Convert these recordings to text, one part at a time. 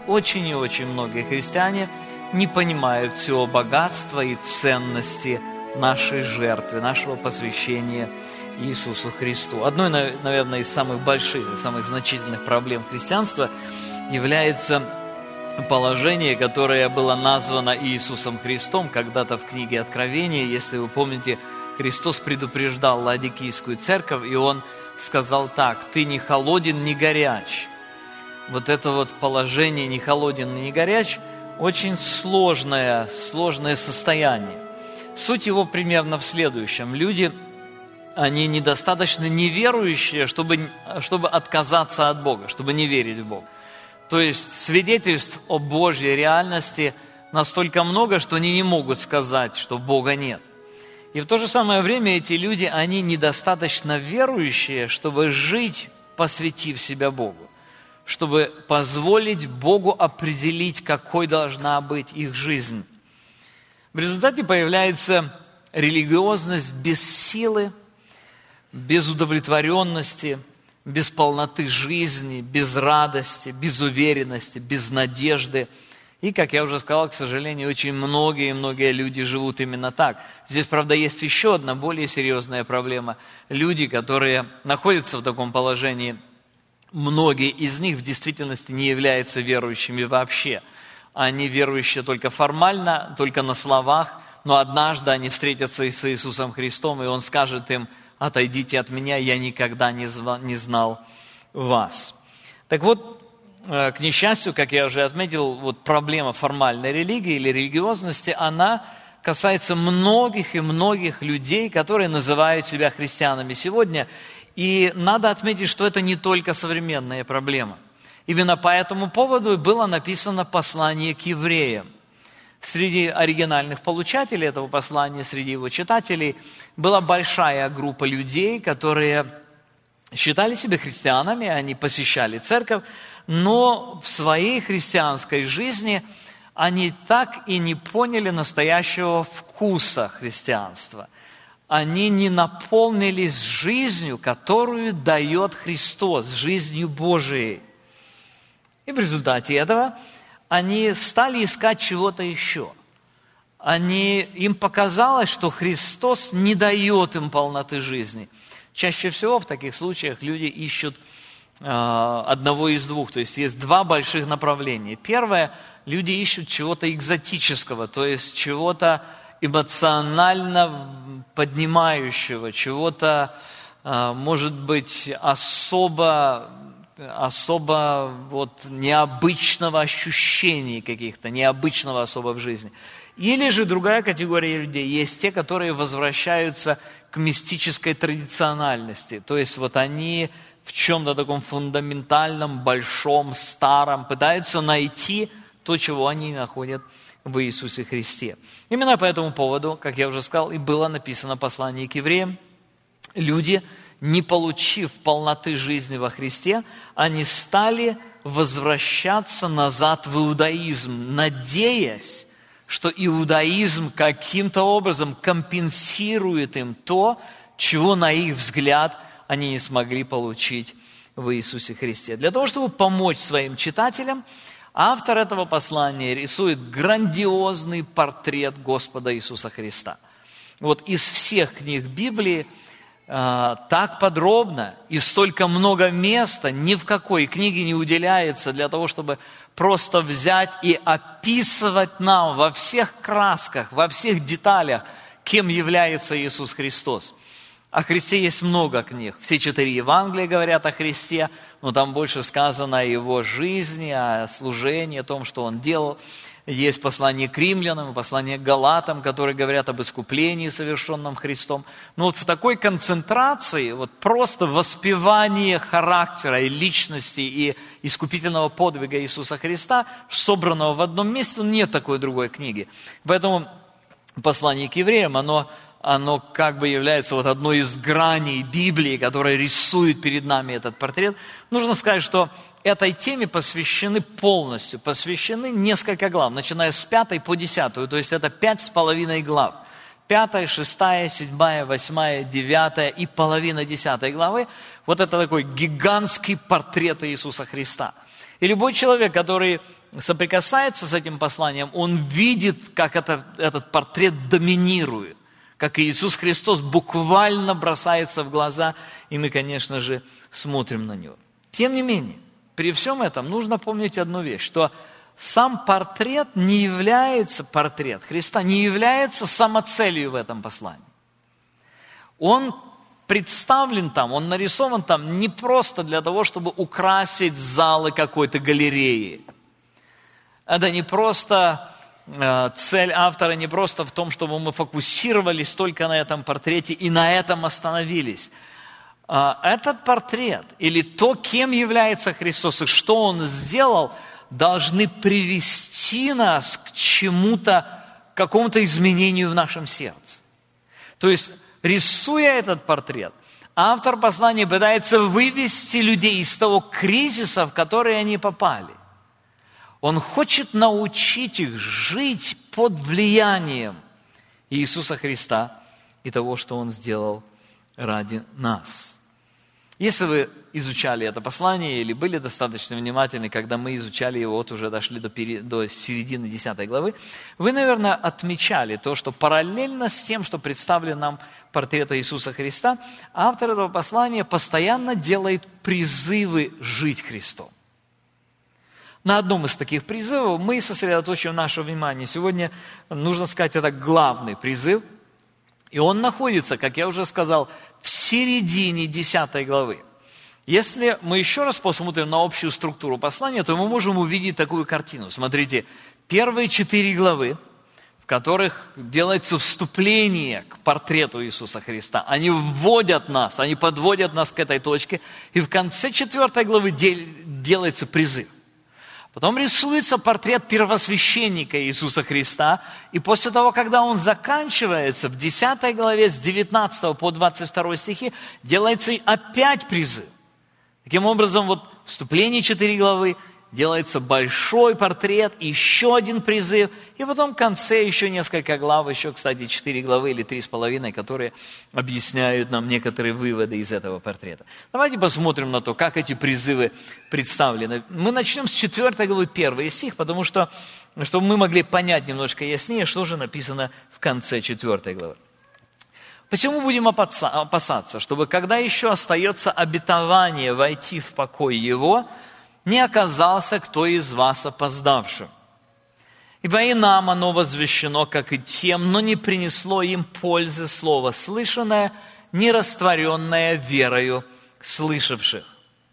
очень и очень многие христиане не понимают всего богатства и ценности нашей жертвы, нашего посвящения Иисусу Христу. Одной, наверное, из самых больших и самых значительных проблем христианства является положение, которое было названо Иисусом Христом когда-то в книге Откровения. Если вы помните, Христос предупреждал Лаодикийскую церковь, и Он сказал так: «Ты не холоден, не горяч». Вот это вот положение «не холоден, не горяч» очень сложное состояние. Суть его примерно в следующем. Люди, они недостаточно неверующие, чтобы отказаться от Бога, чтобы не верить в Бога. То есть свидетельств о Божьей реальности настолько много, что они не могут сказать, что Бога нет. И в то же самое время эти люди, они недостаточно верующие, чтобы жить, посвятив себя Богу, чтобы позволить Богу определить, какой должна быть их жизнь. В результате появляется религиозность без силы, без удовлетворенности, без полноты жизни, без радости, без уверенности, без надежды. И, как я уже сказал, к сожалению, очень многие люди живут именно так. Здесь, правда, есть еще одна более серьезная проблема. Люди, которые находятся в таком положении, многие из них в действительности не являются верующими вообще. Они верующие только формально, только на словах, но однажды они встретятся с Иисусом Христом, и Он скажет им: «Отойдите от меня, я никогда не знал вас». Так вот, к несчастью, как я уже отметил, вот проблема формальной религии или религиозности, она касается многих и многих людей, которые называют себя христианами сегодня. И надо отметить, что это не только современная проблема. Именно по этому поводу было написано послание к евреям. Среди оригинальных получателей этого послания, среди его читателей, была большая группа людей, которые считали себя христианами, они посещали церковь, но в своей христианской жизни они так и не поняли настоящего вкуса христианства. Они не наполнились жизнью, которую дает Христос, жизнью Божией. И в результате этого они стали искать чего-то еще. Им показалось, что Христос не дает им полноты жизни. Чаще всего в таких случаях люди ищут одного из двух. То есть есть два больших направления. Первое, люди ищут чего-то экзотического, то есть чего-то эмоционально поднимающего, чего-то, может быть, особо вот необычного ощущения каких-то, необычного особо в жизни. Или же другая категория людей, есть те, которые возвращаются к мистической традициональности. То есть вот они в чем-то таком фундаментальном, большом, старом пытаются найти то, чего они находят в Иисусе Христе. Именно по этому поводу, как я уже сказал, и было написано послание к евреям. Люди, не получив полноты жизни во Христе, они стали возвращаться назад в иудаизм, надеясь, что иудаизм каким-то образом компенсирует им то, чего, на их взгляд, они не смогли получить в Иисусе Христе. Для того, чтобы помочь своим читателям, автор этого послания рисует грандиозный портрет Господа Иисуса Христа. Вот из всех книг Библии так подробно и столько много места ни в какой книге не уделяется для того, чтобы просто взять и описывать нам во всех красках, во всех деталях, кем является Иисус Христос. О Христе есть много книг. Все 4 Евангелия говорят о Христе, но там больше сказано о Его жизни, о служении, о том, что Он делал. Есть послание к римлянам, послание к галатам, которые говорят об искуплении, совершенном Христом. Но вот в такой концентрации, вот просто воспевание характера и личности и искупительного подвига Иисуса Христа, собранного в одном месте, нет такой другой книги. Поэтому послание к евреям, оно как бы является вот одной из граней Библии, которая рисует перед нами этот портрет. Нужно сказать, что этой теме посвящены несколько глав, начиная с 5 по 10, то есть это 5,5 глав. 5, 6, 7, 8, 9 и половина 10 главы. Вот это такой гигантский портрет Иисуса Христа. И любой человек, который соприкасается с этим посланием, он видит, как этот портрет доминирует, как Иисус Христос буквально бросается в глаза, и мы, конечно же, смотрим на Него. Тем не менее, при всем этом нужно помнить одну вещь, что сам портрет Христа не является самоцелью в этом послании. Он представлен там, он нарисован там не просто для того, чтобы украсить залы какой-то галереи. Это не просто цель автора, не просто в том, чтобы мы фокусировались только на этом портрете и на этом остановились. Этот портрет или то, кем является Христос и что Он сделал, должны привести нас к чему-то, к какому-то изменению в нашем сердце. То есть, рисуя этот портрет, автор послания пытается вывести людей из того кризиса, в который они попали. Он хочет научить их жить под влиянием Иисуса Христа и того, что Он сделал ради нас. Если вы изучали это послание или были достаточно внимательны, когда мы изучали его, вот уже дошли до середины 10 главы, вы, наверное, отмечали то, что параллельно с тем, что представлен нам портрет Иисуса Христа, автор этого послания постоянно делает призывы жить Христом. На одном из таких призывов мы сосредоточим наше внимание. Сегодня, нужно сказать, это главный призыв. И он находится, как я уже сказал, в середине 10 главы. Если мы еще раз посмотрим на общую структуру послания, то мы можем увидеть такую картину. Смотрите, первые 4 главы, в которых делается вступление к портрету Иисуса Христа, они вводят нас, они подводят нас к этой точке. И в конце 4 главы делается призыв. Потом рисуется портрет первосвященника Иисуса Христа, и после того, когда он заканчивается, в 10 главе с 19 по 22 стихи делается опять призыв. Таким образом, вот в вступлении 4 главы делается большой портрет, еще один призыв, и потом в конце еще несколько глав, еще, кстати, 4 главы или 3,5, которые объясняют нам некоторые выводы из этого портрета. Давайте посмотрим на то, как эти призывы представлены. Мы начнем с 4 главы, 1 стих, потому что, чтобы мы могли понять немножко яснее, что же написано в конце 4 главы. Почему будем опасаться? Чтобы, когда еще остается обетование войти в покой Его, не оказался кто из вас опоздавшим. Ибо и нам оно возвещено, как и тем, но не принесло им пользы слово слышанное, не растворенное верою слышавших.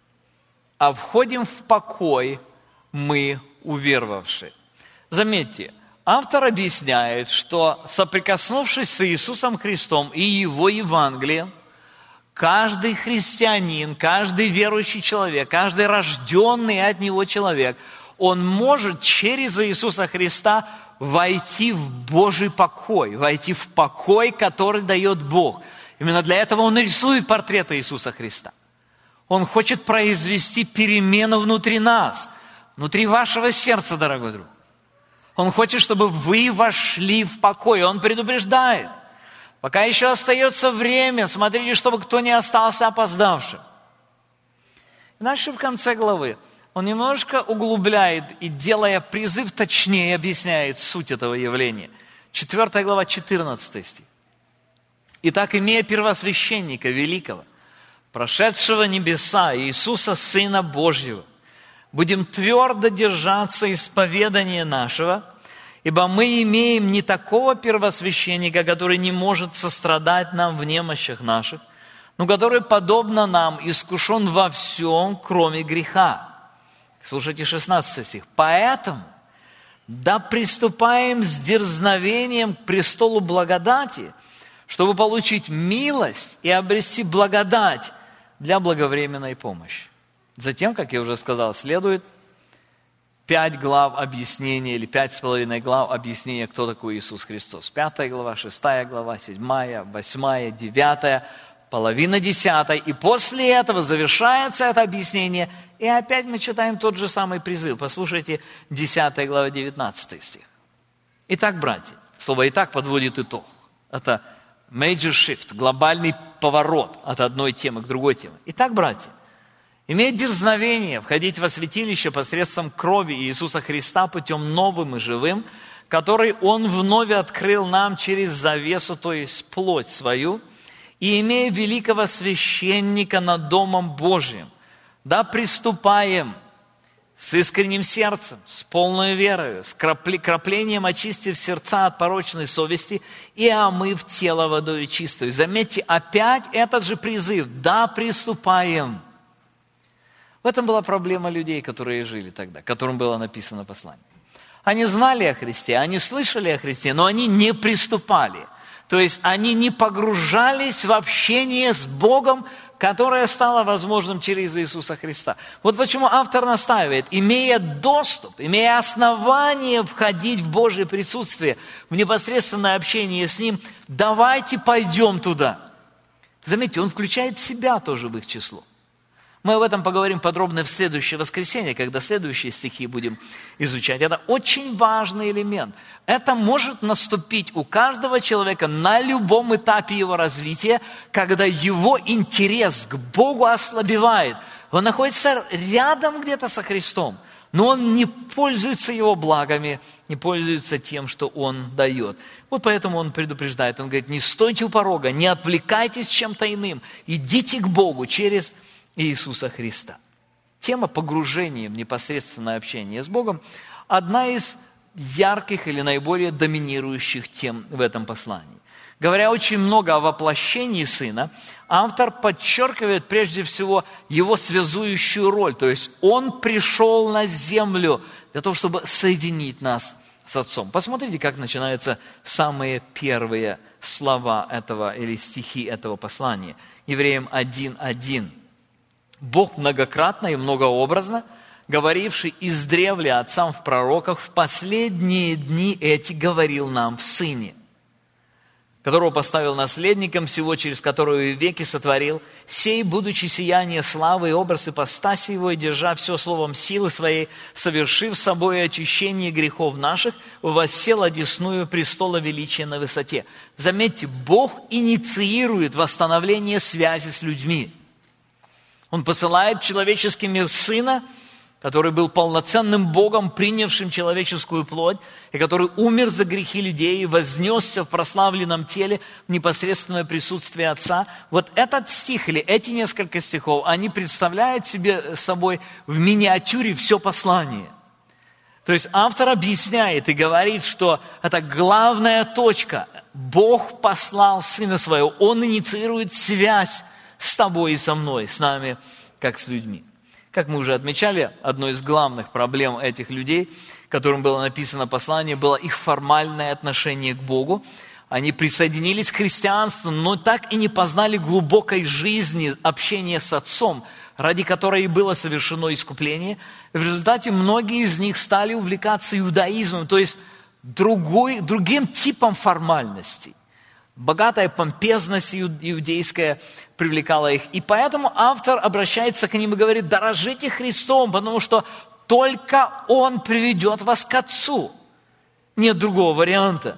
А входим в покой мы, уверовавшие. Заметьте, автор объясняет, что соприкоснувшись с Иисусом Христом и Его Евангелием, каждый христианин, каждый верующий человек, каждый рожденный от Него человек, он может через Иисуса Христа войти в Божий покой, войти в покой, который дает Бог. Именно для этого Он рисует портрет Иисуса Христа. Он хочет произвести перемену внутри нас, внутри вашего сердца, дорогой друг. Он хочет, чтобы вы вошли в покой. Он предупреждает. Пока еще остается время, смотрите, чтобы кто не остался опоздавшим. Иначе в конце главы он немножко углубляет и, делая призыв, точнее объясняет суть этого явления. 4 глава, 14 стих. «Итак, имея первосвященника великого, прошедшего небеса, Иисуса, Сына Божьего, будем твердо держаться исповедания нашего, ибо мы имеем не такого первосвященника, который не может сострадать нам в немощах наших, но который, подобно нам, искушен во всем, кроме греха». Слушайте 16 стих. «Поэтому да приступаем с дерзновением к престолу благодати, чтобы получить милость и обрести благодать для благовременной помощи». Затем, как я уже сказал, следует 5 глав объяснения, или 5,5 глав объяснения, кто такой Иисус Христос. 5 глава, 6 глава, 7, 8, 9, половина 10. И после этого завершается это объяснение, и опять мы читаем тот же самый призыв. Послушайте 10 глава, 19 стих. «Итак, братья», слово «итак» подводит итог. Это major shift, глобальный поворот от одной темы к другой теме. «Итак, братья, имеет дерзновение входить во святилище посредством крови Иисуса Христа путем новым и живым, который Он вновь открыл нам через завесу, то есть плоть свою, и имея великого священника над Домом Божиим, да приступаем с искренним сердцем, с полной верою, с краплением очистив сердца от порочной совести и омыв тело водою чистою». Заметьте, опять этот же призыв: «Да приступаем». В этом была проблема людей, которые жили тогда, которым было написано послание. Они знали о Христе, они слышали о Христе, но они не приступали. То есть они не погружались в общение с Богом, которое стало возможным через Иисуса Христа. Вот почему автор настаивает: имея доступ, имея основание входить в Божье присутствие, в непосредственное общение с Ним, давайте пойдем туда. Заметьте, он включает себя тоже в их число. Мы об этом поговорим подробно в следующее воскресенье, когда следующие стихи будем изучать. Это очень важный элемент. Это может наступить у каждого человека на любом этапе его развития, когда его интерес к Богу ослабевает. Он находится рядом где-то со Христом, но он не пользуется Его благами, не пользуется тем, что Он дает. Вот поэтому он предупреждает. Он говорит: не стойте у порога, не отвлекайтесь чем-то иным, идите к Богу через Иисуса Христа. Тема погружения в непосредственное общение с Богом – одна из ярких или наиболее доминирующих тем в этом послании. Говоря очень много о воплощении Сына, автор подчеркивает прежде всего Его связующую роль. То есть Он пришел на землю для того, чтобы соединить нас с Отцом. Посмотрите, как начинаются самые первые слова этого или стихи этого послания. Евреям 1:1. «Бог многократно и многообразно, говоривший издревле отцам в пророках, в последние дни эти говорил нам в Сыне, которого поставил наследником всего, через которого и веки сотворил, сей, будучи сияние славы и образ ипостаси Его, и держа все словом силы Своей, совершив собой очищение грехов наших, воссел одесную престола величия на высоте». Заметьте, Бог инициирует восстановление связи с людьми. Он посылает в человеческий мир Сына, который был полноценным Богом, принявшим человеческую плоть, и который умер за грехи людей и вознесся в прославленном теле в непосредственное присутствие Отца. Вот этот стих или эти несколько стихов, они представляют себе собой в миниатюре все послание. То есть автор объясняет и говорит, что это главная точка. Бог послал Сына Своего, Он инициирует связь с тобой и со мной, с нами, как с людьми. Как мы уже отмечали, одной из главных проблем этих людей, которым было написано послание, было их формальное отношение к Богу. Они присоединились к христианству, но так и не познали глубокой жизни общения с Отцом, ради которой и было совершено искупление. И в результате многие из них стали увлекаться иудаизмом, то есть другим типом формальностей. Богатая помпезность иудейская привлекала их. И поэтому автор обращается к ним и говорит: дорожите Христом, потому что только Он приведет вас к Отцу. Нет другого варианта.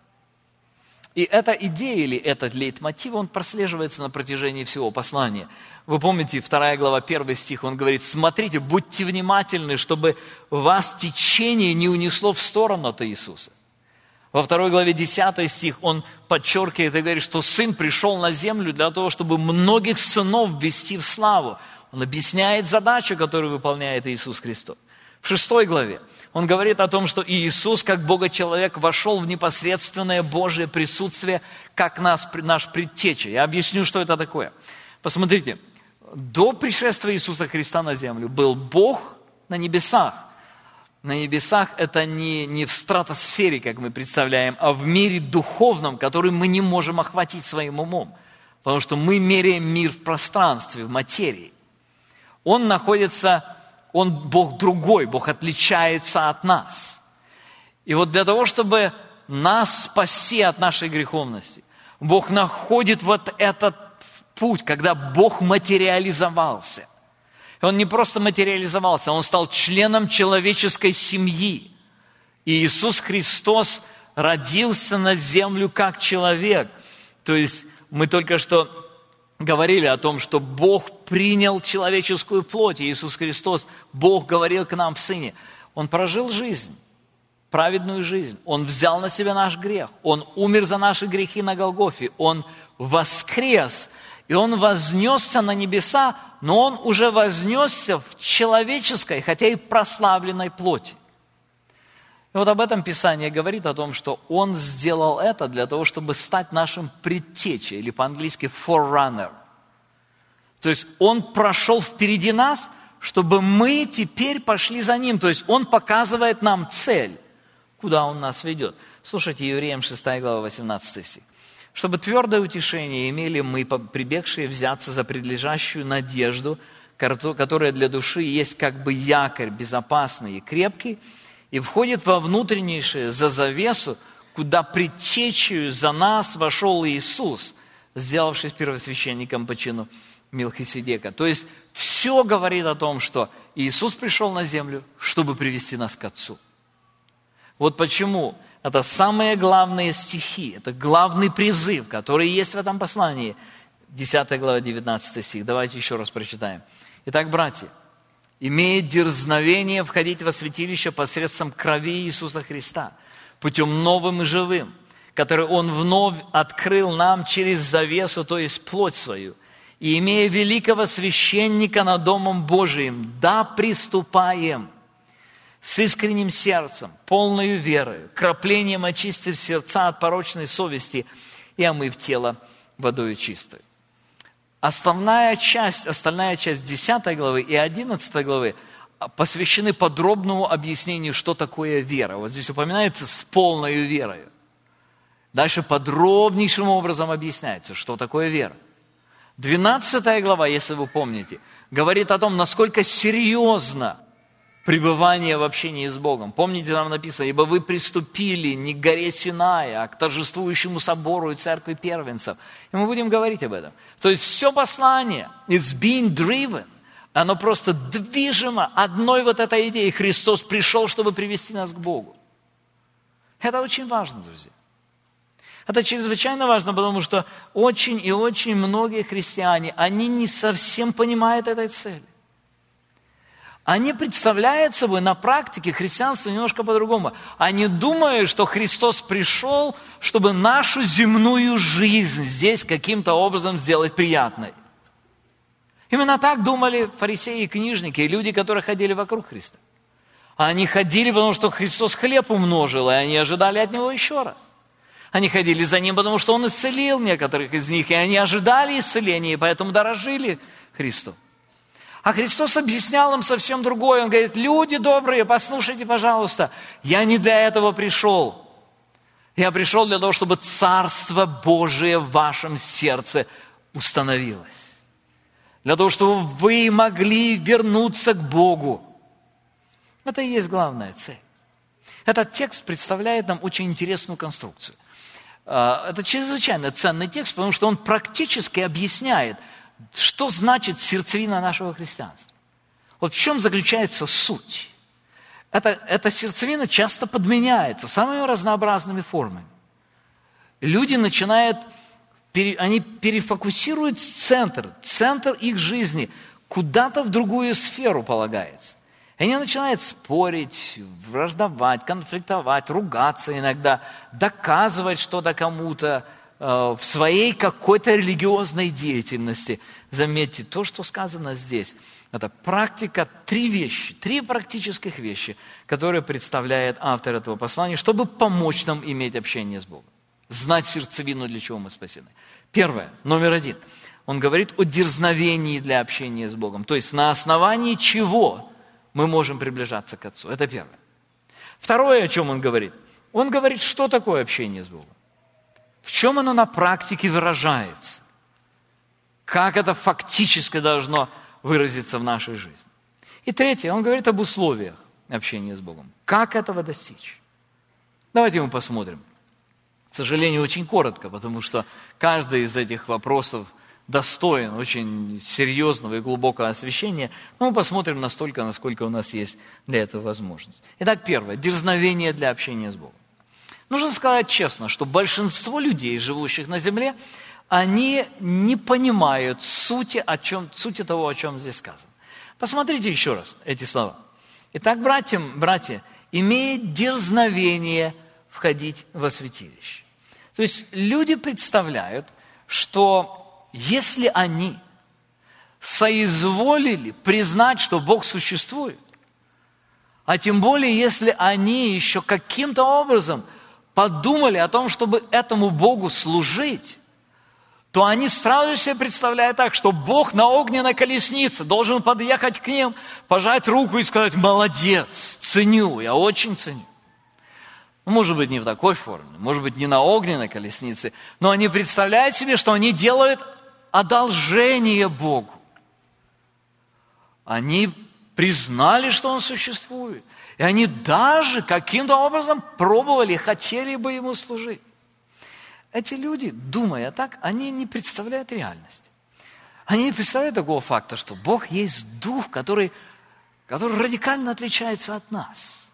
И эта идея или этот лейтмотив, он прослеживается на протяжении всего послания. Вы помните, 2 глава, 1 стих, он говорит: смотрите, будьте внимательны, чтобы вас течение не унесло в сторону от Иисуса. Во 2 главе 10 стих он подчеркивает и говорит, что Сын пришел на землю для того, чтобы многих сынов ввести в славу. Он объясняет задачу, которую выполняет Иисус Христос. В 6 главе он говорит о том, что Иисус, как Бога-человек, вошел в непосредственное Божие присутствие, как наш предтеча. Я объясню, что это такое. Посмотрите, до пришествия Иисуса Христа на землю был Бог на небесах. На небесах это не в стратосфере, как мы представляем, а в мире духовном, который мы не можем охватить своим умом. Потому что мы меряем мир в пространстве, в материи. Он Бог другой, Бог отличается от нас. И вот для того, чтобы нас спасти от нашей греховности, Бог находит вот этот путь, когда Бог материализовался. Он не просто материализовался, Он стал членом человеческой семьи. И Иисус Христос родился на землю как человек. То есть мы только что говорили о том, что Бог принял человеческую плоть, Иисус Христос, Бог говорил к нам в Сыне. Он прожил жизнь, праведную жизнь. Он взял на себя наш грех. Он умер за наши грехи на Голгофе. Он воскрес, и Он вознесся на небеса, но Он уже вознесся в человеческой, хотя и прославленной плоти. И вот об этом Писание говорит, о том, что Он сделал это для того, чтобы стать нашим предтечей, или по-английски forerunner. То есть Он прошел впереди нас, чтобы мы теперь пошли за Ним. То есть Он показывает нам цель, куда Он нас ведет. Слушайте, Евреям 6 глава, 18 стих. «Чтобы твердое утешение имели мы, прибегшие взяться за предлежащую надежду, которая для души есть как бы якорь безопасный и крепкий, и входит во внутреннейшее, за завесу, куда предтечею за нас вошел Иисус, сделавшись первосвященником по чину Мелхиседека». То есть все говорит о том, что Иисус пришел на землю, чтобы привести нас к Отцу. Вот почему это самые главные стихи, это главный призыв, который есть в этом послании. 10 глава, 19 стих. Давайте еще раз прочитаем. «Итак, братья, имея дерзновение входить во святилище посредством крови Иисуса Христа, путем новым и живым, который Он вновь открыл нам через завесу, то есть плоть свою, и имея великого священника над Домом Божиим, да приступаем с искренним сердцем, полною верою, краплением очистив сердца от порочной совести и омыв тело водою чистой». Остальная часть 10 главы и 11 главы посвящены подробному объяснению, что такое вера. Вот здесь упоминается «с полною верою». Дальше подробнейшим образом объясняется, что такое вера. 12 глава, если вы помните, говорит о том, насколько серьезно пребывание в общении с Богом. Помните, там написано: «Ибо вы приступили не к горе Синая, а к торжествующему собору и церкви первенцев». И мы будем говорить об этом. То есть все послание, it's being driven, оно просто движимо одной вот этой идеей. Христос пришел, чтобы привести нас к Богу. Это очень важно, друзья. Это чрезвычайно важно, потому что очень и очень многие христиане, они не совсем понимают этой цели. Они представляют собой на практике христианство немножко по-другому. Они думают, что Христос пришел, чтобы нашу земную жизнь здесь каким-то образом сделать приятной. Именно так думали фарисеи и книжники, и люди, которые ходили вокруг Христа. Они ходили, потому что Христос хлеб умножил, и они ожидали от Него еще раз. Они ходили за Ним, потому что Он исцелил некоторых из них, и они ожидали исцеления, и поэтому дорожили Христу. А Христос объяснял им совсем другое. Он говорит: люди добрые, послушайте, пожалуйста, я не для этого пришел. Я пришел для того, чтобы Царство Божие в вашем сердце установилось. Для того, чтобы вы могли вернуться к Богу. Это и есть главная цель. Этот текст представляет нам очень интересную конструкцию. Это чрезвычайно ценный текст, потому что он практически объясняет, что значит сердцевина нашего христианства. Вот в чем заключается суть. Эта сердцевина часто подменяется самыми разнообразными формами. Люди начинают, они перефокусируют центр их жизни куда-то в другую сферу полагается. И они начинают спорить, враждовать, конфликтовать, ругаться иногда, доказывать что-то кому-то, в своей какой-то религиозной деятельности. Заметьте, то, что сказано здесь, это практика, три практических вещи, которые представляет автор этого послания, чтобы помочь нам иметь общение с Богом. Знать сердцевину, для чего мы спасены. Первое, номер 1. Он говорит о дерзновении для общения с Богом. То есть на основании чего мы можем приближаться к Отцу. Это первое. Второе, о чем он говорит. Он говорит, что такое общение с Богом. В чем оно на практике выражается? Как это фактически должно выразиться в нашей жизни? И третье, он говорит об условиях общения с Богом. Как этого достичь? Давайте мы посмотрим. К сожалению, очень коротко, потому что каждый из этих вопросов достоин очень серьезного и глубокого освящения. Но мы посмотрим настолько, насколько у нас есть для этого возможность. Итак, первое. Дерзновение для общения с Богом. Нужно сказать честно, что большинство людей, живущих на земле, они не понимают сути того, о чем здесь сказано. Посмотрите еще раз эти слова. Итак, братья, имеет дерзновение входить во святилище. То есть люди представляют, что если они соизволили признать, что Бог существует, а тем более, если они еще каким-то образом подумали о том, чтобы этому Богу служить, то они сразу себе представляют так, что Бог на огненной колеснице должен подъехать к ним, пожать руку и сказать: молодец, ценю, я очень ценю. Может быть, не в такой форме, может быть, не на огненной колеснице, но они представляют себе, что они делают одолжение Богу. Они признали, что Он существует. И они даже каким-то образом пробовали, хотели бы Ему служить. Эти люди, думая так, они не представляют реальности. Они не представляют такого факта, что Бог есть Дух, который радикально отличается от нас.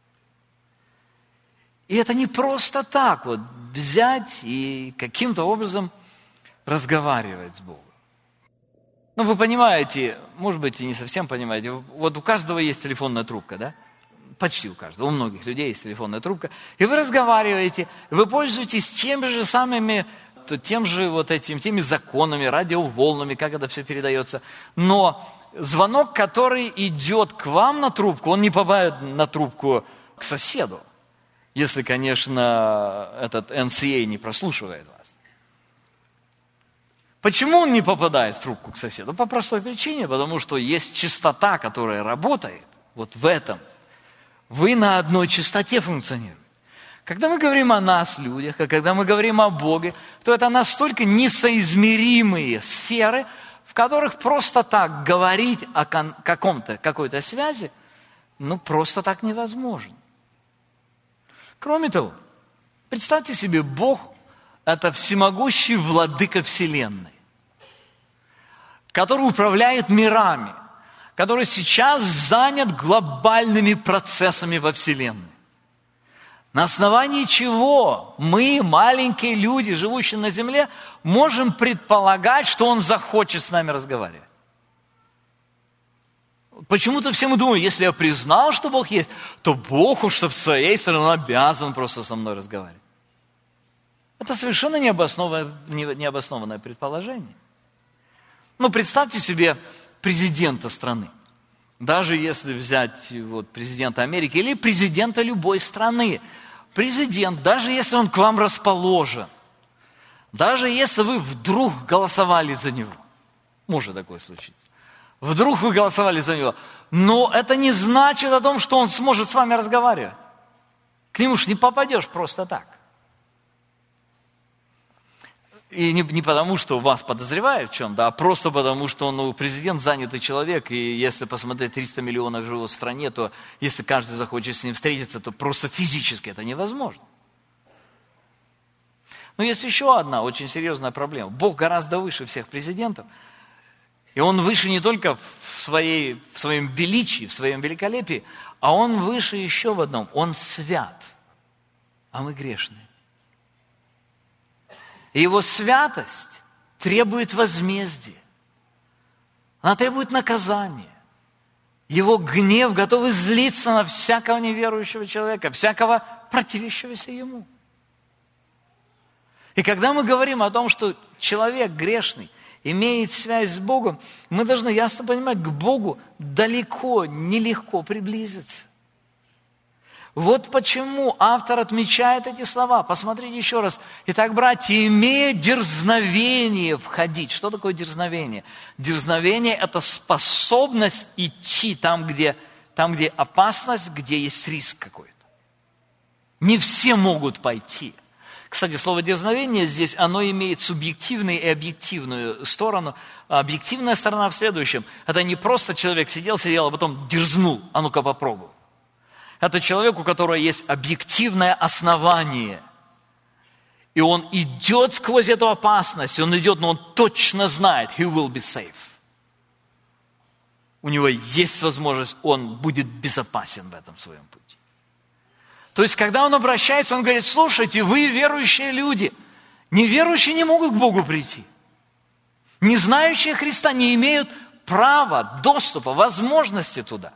И это не просто так вот взять и каким-то образом разговаривать с Богом. Ну, вы понимаете, может быть, и не совсем понимаете, вот у каждого есть телефонная трубка, да? Почти у каждого, у многих людей есть телефонная трубка. И вы разговариваете, вы пользуетесь теми законами, радиоволнами, как это все передается. Но звонок, который идет к вам на трубку, он не попадает на трубку к соседу, если, конечно, этот NCA не прослушивает вас. Почему он не попадает в трубку к соседу? По простой причине, потому что есть частота, которая работает вот в этом. Вы на одной частоте функционируете. Когда мы говорим о нас, людях, а когда мы говорим о Боге, то это настолько несоизмеримые сферы, в которых просто так говорить о какой-то связи, просто так невозможно. Кроме того, представьте себе, Бог – это всемогущий владыка Вселенной, который управляет мирами, который сейчас занят глобальными процессами во Вселенной. На основании чего мы, маленькие люди, живущие на земле, можем предполагать, что Он захочет с нами разговаривать? Почему-то все мы думаем, если я признал, что Бог есть, то Бог уж со своей стороны обязан просто со мной разговаривать. Это совершенно необоснованное предположение. Представьте себе президента страны. Даже если взять президента Америки или президента любой страны. Президент, даже если он к вам расположен, даже если вы вдруг голосовали за него, может такое случиться, вдруг вы голосовали за него, но это не значит о том, что он сможет с вами разговаривать. К нему ж не попадешь просто так. И не потому, что вас подозревают в чем-то, а просто потому, что президент занятый человек, и если посмотреть, 300 миллионов живут в стране, то если каждый захочет с ним встретиться, то просто физически это невозможно. Но есть еще одна очень серьезная проблема. Бог гораздо выше всех президентов, и Он выше не только в своем величии, в своем великолепии, а Он выше еще в одном. Он свят, а мы грешные. И Его святость требует возмездия. Она требует наказания. Его гнев готов излиться на всякого неверующего человека, всякого противящегося Ему. И когда мы говорим о том, что человек грешный имеет связь с Богом, мы должны ясно понимать, к Богу далеко, нелегко приблизиться. Вот почему автор отмечает эти слова. Посмотрите еще раз. Итак, братья, имея дерзновение входить. Что такое дерзновение? Дерзновение – это способность идти там, где опасность, где есть риск какой-то. Не все могут пойти. Кстати, слово «дерзновение» здесь, оно имеет субъективную и объективную сторону. Объективная сторона в следующем. Это не просто человек сидел, а потом дерзнул. А ну-ка попробуй. Это человек, у которого есть объективное основание. И он идет сквозь эту опасность. Он идет, но он точно знает, he will be safe. У него есть возможность, он будет безопасен в этом своем пути. То есть, когда он обращается, он говорит: слушайте, вы верующие люди, Неверующие не могут к Богу прийти. Не знающие Христа не имеют права, доступа, возможности туда.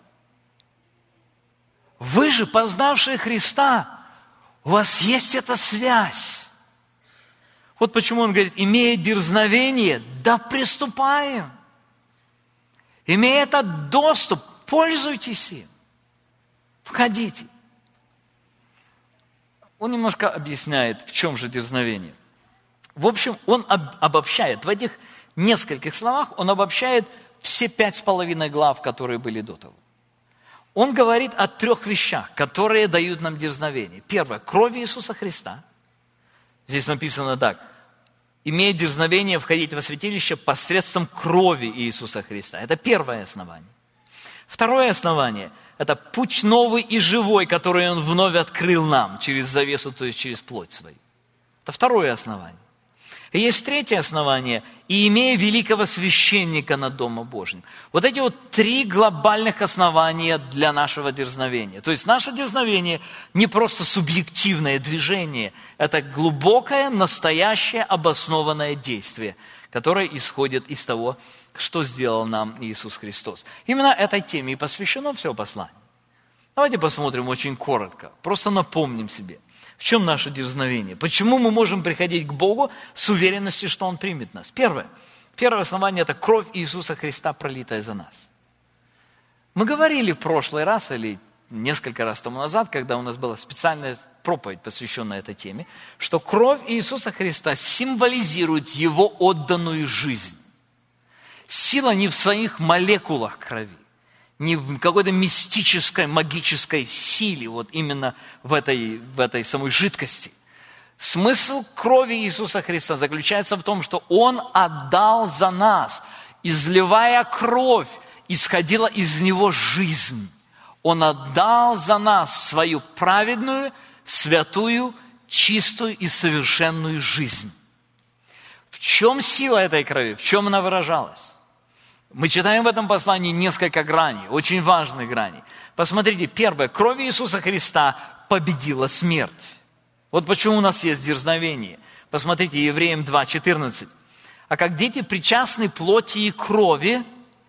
Вы же, познавшие Христа, у вас есть эта связь. Вот почему он говорит, имея дерзновение, да приступаем. Имея этот доступ, пользуйтесь им. Входите. Он немножко объясняет, в чем же дерзновение. В общем, он обобщает, в этих нескольких словах он обобщает все 5,5 глав, которые были до того. Он говорит о 3 вещах, которые дают нам дерзновение. Первое, кровь Иисуса Христа. Здесь написано так, имея дерзновение входить во святилище посредством крови Иисуса Христа. Это первое основание. Второе основание – это путь новый и живой, который Он вновь открыл нам через завесу, то есть через плоть свою. Это второе основание. И есть третье основание – и имея великого священника над Домом Божьим. Вот эти вот 3 глобальных основания для нашего дерзновения. То есть наше дерзновение не просто субъективное движение, это глубокое, настоящее, обоснованное действие, которое исходит из того, что сделал нам Иисус Христос. Именно этой теме и посвящено все послание. Давайте посмотрим очень коротко, просто напомним себе. В чем наше дерзновение? Почему мы можем приходить к Богу с уверенностью, что Он примет нас? Первое основание – это кровь Иисуса Христа, пролитая за нас. Мы говорили в прошлый раз, или несколько раз тому назад, когда у нас была специальная проповедь, посвященная этой теме, что кровь Иисуса Христа символизирует Его отданную жизнь. Сила не в своих молекулах крови, не в какой-то мистической, магической силе, вот именно в этой самой жидкости. Смысл крови Иисуса Христа заключается в том, что Он отдал за нас, изливая кровь, исходила из Него жизнь. Он отдал за нас свою праведную, святую, чистую и совершенную жизнь. В чем сила этой крови? В чем она выражалась? Мы читаем в этом послании несколько граней, очень важных граней. Посмотрите, первое, кровь Иисуса Христа победила смерть. Вот почему у нас есть дерзновение. Посмотрите, Евреям 2:14. А как дети причастны плоти и крови,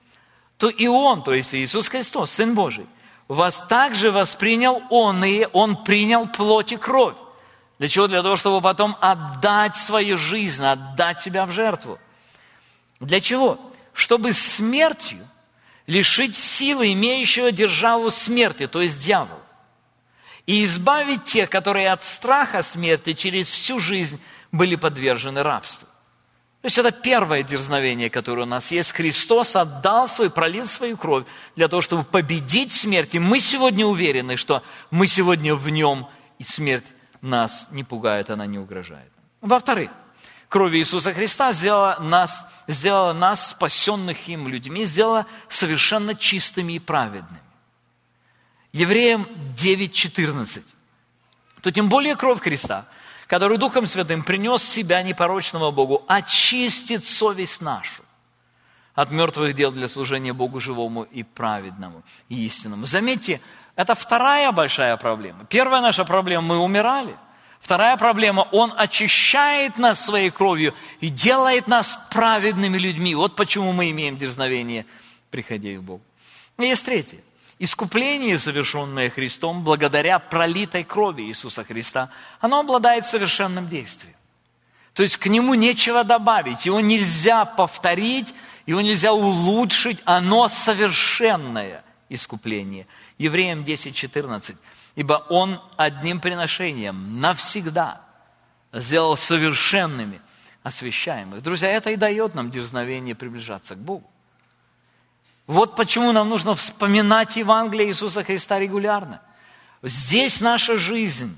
то и Он, то есть Иисус Христос, Сын Божий, вас также воспринял Он, и Он принял плоть и кровь. Для чего? Для того, чтобы потом отдать свою жизнь, отдать себя в жертву. Для чего? Чтобы смертью лишить силы имеющего державу смерти, то есть дьявола, и избавить тех, которые от страха смерти через всю жизнь были подвержены рабству. То есть это первое дерзновение, которое у нас есть. Христос отдал пролил свою кровь для того, чтобы победить смерть. И мы сегодня уверены, что мы сегодня в Нем, и смерть нас не пугает, она не угрожает. Во-вторых, кровь Иисуса Христа сделала нас спасенных им людьми, сделала совершенно чистыми и праведными. Евреям 9:14. То тем более кровь Христа, которую Духом Святым принес себя непорочного Богу, очистит совесть нашу от мертвых дел для служения Богу живому и праведному, и истинному. Заметьте, это вторая большая проблема. Первая наша проблема – мы умирали. Вторая проблема – Он очищает нас своей кровью и делает нас праведными людьми. Вот почему мы имеем дерзновение, приходя к Богу. И есть третье. Искупление, совершенное Христом, благодаря пролитой крови Иисуса Христа, оно обладает совершенным действием. То есть к Нему нечего добавить, Его нельзя повторить, Его нельзя улучшить, оно совершенное искупление. Евреям 10:14. Ибо Он одним приношением навсегда сделал совершенными освящаемых. Друзья, это и дает нам дерзновение приближаться к Богу. Вот почему нам нужно вспоминать Евангелие Иисуса Христа регулярно. Здесь наша жизнь.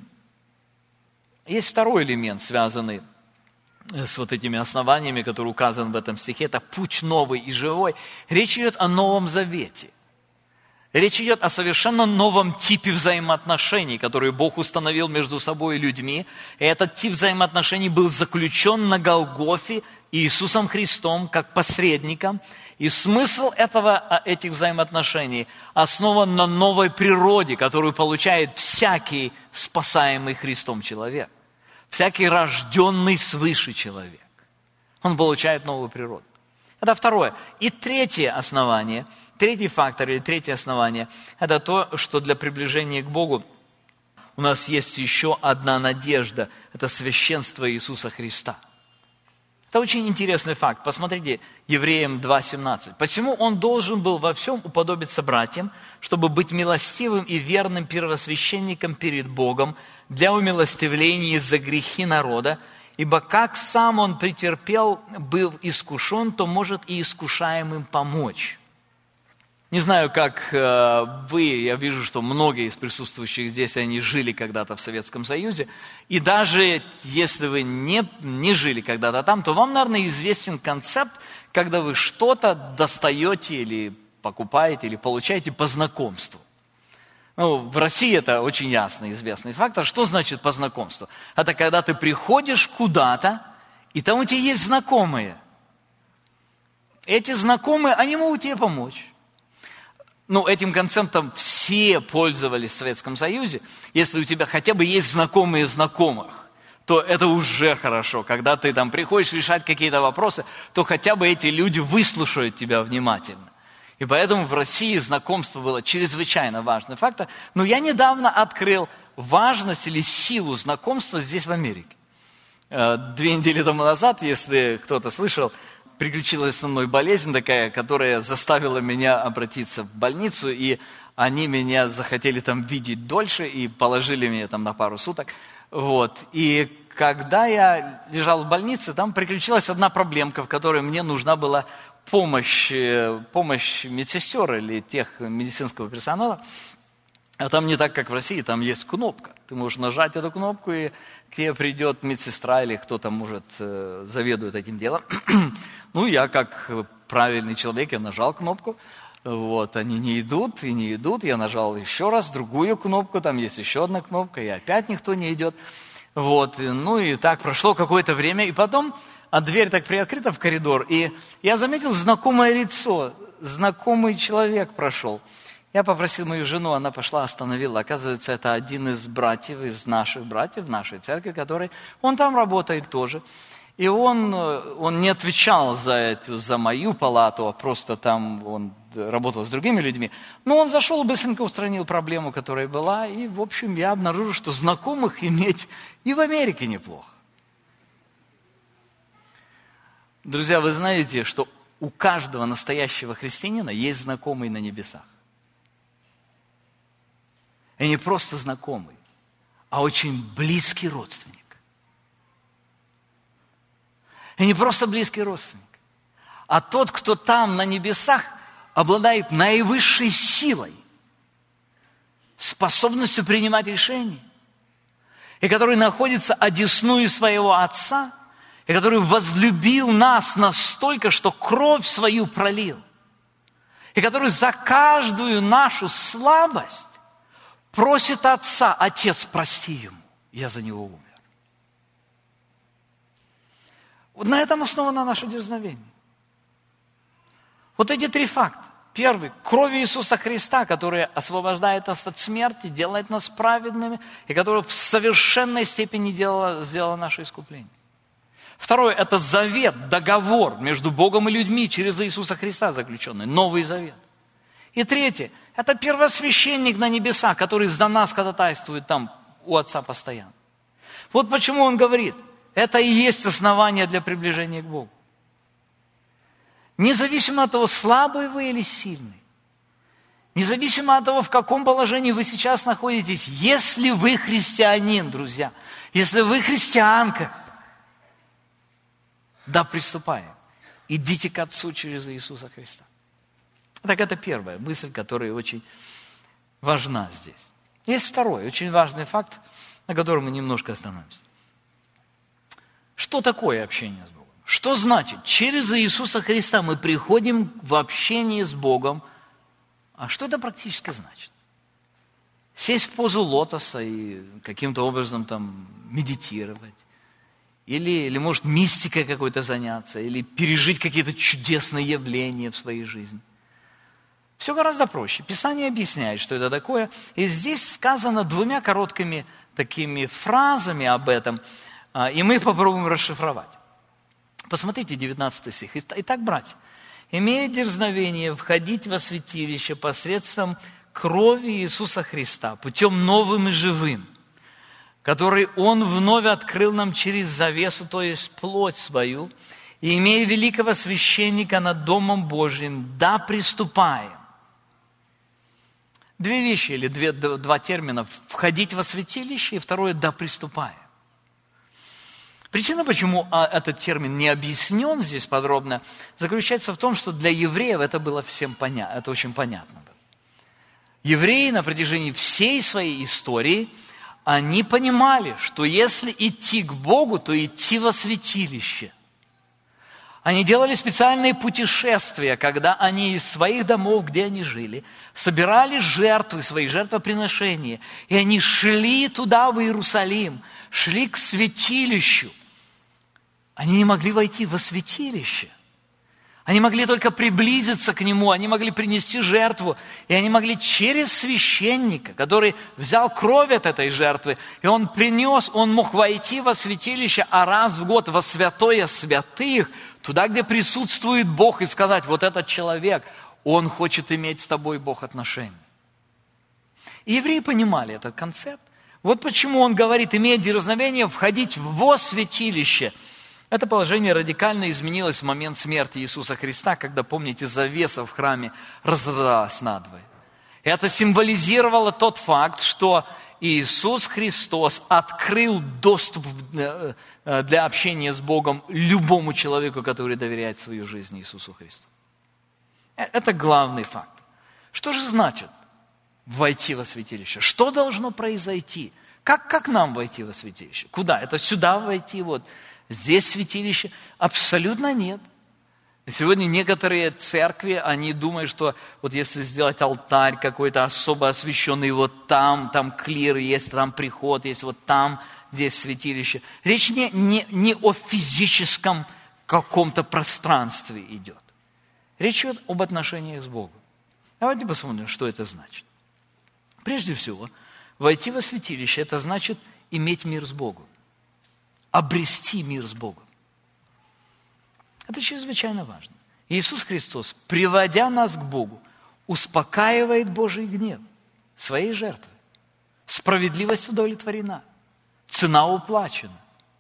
Есть второй элемент, связанный с вот этими основаниями, который указан в этом стихе. Это путь новый и живой. Речь идет о Новом Завете. Речь идет о совершенно новом типе взаимоотношений, которые Бог установил между собой и людьми. И этот тип взаимоотношений был заключен на Голгофе Иисусом Христом как посредником. И смысл этих взаимоотношений основан на новой природе, которую получает всякий спасаемый Христом человек. всякий рожденный свыше человек. Он получает новую природу. Это второе. И третье основание, третий фактор или третье основание, это то, что для приближения к Богу у нас есть еще одна надежда. Это священство Иисуса Христа. Это очень интересный факт. Посмотрите, Евреям 2:17. «Посему он должен был во всем уподобиться братьям, чтобы быть милостивым и верным первосвященником перед Богом для умилостивления за грехи народа, ибо как сам он претерпел, был искушен, то может и искушаемым помочь». Не знаю, как вы, я вижу, что многие из присутствующих здесь, они жили когда-то в Советском Союзе. И даже если вы не жили когда-то там, то вам, наверное, известен концепт, когда вы что-то достаете или покупаете, или получаете по знакомству. В России это очень ясно известный фактор. Что значит по знакомству? Это когда ты приходишь куда-то, и там у тебя есть знакомые. Эти знакомые, они могут тебе помочь. Этим концептом все пользовались в Советском Союзе. Если у тебя хотя бы есть знакомые знакомых, то это уже хорошо. Когда ты там приходишь решать какие-то вопросы, то хотя бы эти люди выслушают тебя внимательно. И поэтому в России знакомство было чрезвычайно важный фактор. Но я недавно открыл важность или силу знакомства здесь, в Америке. 2 недели тому назад, если кто-то слышал, приключилась со мной болезнь такая, которая заставила меня обратиться в больницу, и они меня захотели там видеть дольше и положили меня там на пару суток. И когда я лежал в больнице, там приключилась одна проблемка, в которой мне нужна была помощь медсестер или тех медицинского персонала. А там не так, как в России, там есть кнопка. Ты можешь нажать эту кнопку, и к тебе придет медсестра или кто-то, может, заведует этим делом. Я, как правильный человек, я нажал кнопку. Они не идут и не идут. Я нажал еще раз другую кнопку, там есть еще одна кнопка, и опять никто не идет. И так прошло какое-то время, и потом дверь так приоткрыта в коридор, и я заметил знакомое лицо, знакомый человек прошел. Я попросил мою жену, она пошла, остановила. Оказывается, это один из братьев, из наших братьев, нашей церкви, он там работает тоже. И он не отвечал за мою палату, а просто там он работал с другими людьми. Но он зашел, быстренько устранил проблему, которая была. И, в общем, я обнаружил, что знакомых иметь и в Америке неплохо. Друзья, вы знаете, что у каждого настоящего христианина есть знакомый на небесах. И не просто знакомый, а очень близкий родственник. И не просто близкий родственник, а тот, кто там на небесах обладает наивысшей силой, способностью принимать решения, и который находится одесную своего Отца, и который возлюбил нас настолько, что кровь свою пролил, и который за каждую нашу слабость просит Отца: Отец, прости ему, я за него умер. На этом основано наше дерзновение. Эти 3 факта. Первый – кровь Иисуса Христа, которая освобождает нас от смерти, делает нас праведными, и которая в совершенной степени сделала наше искупление. Второе – это завет, договор между Богом и людьми через Иисуса Христа заключенный, Новый Завет. И третье – это первосвященник на небесах, который за нас ходатайствует там у Отца постоянно. Почему он говорит: это и есть основание для приближения к Богу. Независимо от того, слабый вы или сильный, независимо от того, в каком положении вы сейчас находитесь, если вы христианин, друзья, если вы христианка, да, приступаем. Идите к Отцу через Иисуса Христа. Так это первая мысль, которая очень важна здесь. Есть второй, очень важный факт, на котором мы немножко остановимся. Что такое общение с Богом? Что значит? Через Иисуса Христа мы приходим в общение с Богом. А что это практически значит? Сесть в позу лотоса и каким-то образом там медитировать. Или может, мистикой какой-то заняться. Или пережить какие-то чудесные явления в своей жизни. Все гораздо проще. Писание объясняет, что это такое. И здесь сказано 2 короткими такими фразами об этом. И мы их попробуем расшифровать. Посмотрите 19 стих. Итак, братья, имея дерзновение входить во святилище посредством крови Иисуса Христа, путем новым и живым, который Он вновь открыл нам через завесу, то есть плоть свою, и имея великого священника над Домом Божьим, да приступаем. Две вещи или два термина. Входить во святилище, и второе, да приступаем. Причина, почему этот термин не объяснен здесь подробно, заключается в том, что для евреев это было всем понятно, это очень понятно. Евреи на протяжении всей своей истории, они понимали, что если идти к Богу, то идти во святилище. Они делали специальные путешествия, когда они из своих домов, где они жили, собирали жертвы, свои жертвоприношения, и они шли туда, в Иерусалим, шли к святилищу. Они не могли войти во святилище. Они могли только приблизиться к нему, они могли принести жертву, и они могли через священника, который взял кровь от этой жертвы, и он принес, он мог войти во святилище, а раз в год во святое святых, туда, где присутствует Бог, и сказать, вот этот человек, он хочет иметь с тобой, Бог, отношения. И евреи понимали этот концепт. Вот почему он говорит, имея дерзновение входить во святилище. Это положение радикально изменилось в момент смерти Иисуса Христа, когда, помните, завеса в храме разодралась надвое. Это символизировало тот факт, что Иисус Христос открыл доступ для общения с Богом любому человеку, который доверяет свою жизнь Иисусу Христу. Это главный факт. Что же значит войти во святилище? Что должно произойти? Как нам войти во святилище? Куда? Это сюда войти? Вот здесь святилище? Абсолютно нет. Сегодня некоторые церкви, они думают, что вот если сделать алтарь какой-то особо освященный, вот там клир есть, там приход есть, вот там, здесь святилище. Речь не о физическом каком-то пространстве идет. Речь идет об отношениях с Богом. Давайте посмотрим, что это значит. Прежде всего, войти во святилище – это значит иметь мир с Богом, обрести мир с Богом. Это чрезвычайно важно. Иисус Христос, приводя нас к Богу, успокаивает Божий гнев своей жертвой. Справедливость удовлетворена, цена уплачена.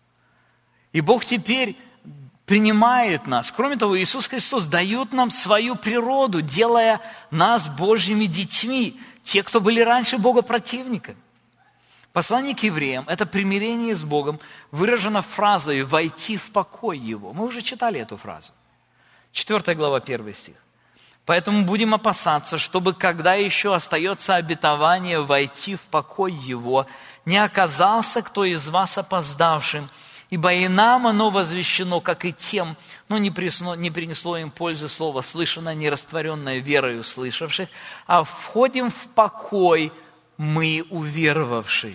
И Бог теперь принимает нас. Кроме того, Иисус Христос дает нам свою природу, делая нас Божьими детьми, те, кто были раньше богопротивниками. Послание к евреям – это примирение с Богом, выражено фразой «войти в покой Его». Мы уже читали эту фразу. 4 глава, 1 стих. «Поэтому будем опасаться, чтобы, когда еще остается обетование войти в покой Его, не оказался кто из вас опоздавшим, ибо и нам оно возвещено, как и тем, но не принесло им пользы слово слышанное, не растворенное верою слышавших, а входим в покой мы уверовавшие».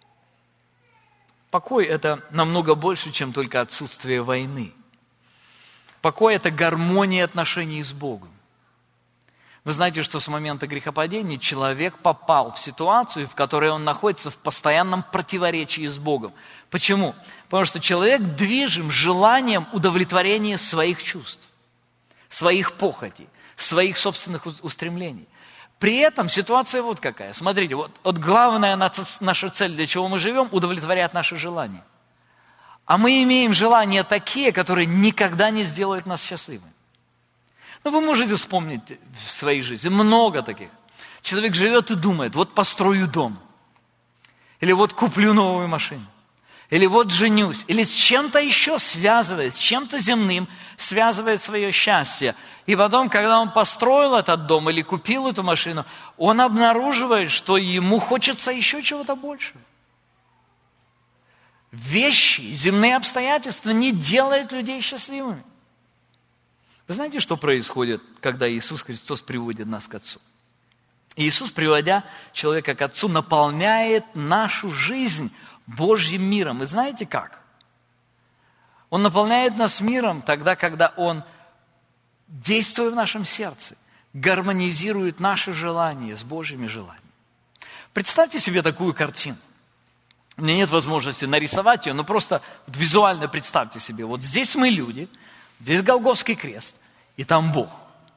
Покой – это намного больше, чем только отсутствие войны. Покой – это гармония отношений с Богом. Вы знаете, что с момента грехопадения человек попал в ситуацию, в которой он находится в постоянном противоречии с Богом. Почему? Потому что человек движим желанием удовлетворения своих чувств, своих похотей, своих собственных устремлений. При этом ситуация вот какая. Смотрите, вот главная наша цель, для чего мы живем, удовлетворять наши желания. А мы имеем желания такие, которые никогда не сделают нас счастливыми. Ну, вы можете вспомнить в своей жизни много таких. Человек живет и думает, вот построю дом. Или вот куплю новую машину. Или вот женюсь. Или с чем-то еще связывает, с чем-то земным связывает свое счастье. И потом, когда он построил этот дом или купил эту машину, он обнаруживает, что ему хочется еще чего-то большего. Вещи, земные обстоятельства не делают людей счастливыми. Вы знаете, что происходит, когда Иисус Христос приводит нас к Отцу? Иисус, приводя человека к Отцу, наполняет нашу жизнь Божьим миром. И знаете как? Он наполняет нас миром тогда, когда Он, действуя в нашем сердце, гармонизирует наши желания с Божьими желаниями. Представьте себе такую картину. У меня нет возможности нарисовать ее, но просто визуально представьте себе. Вот здесь мы люди, здесь Голгофский крест, и там Бог.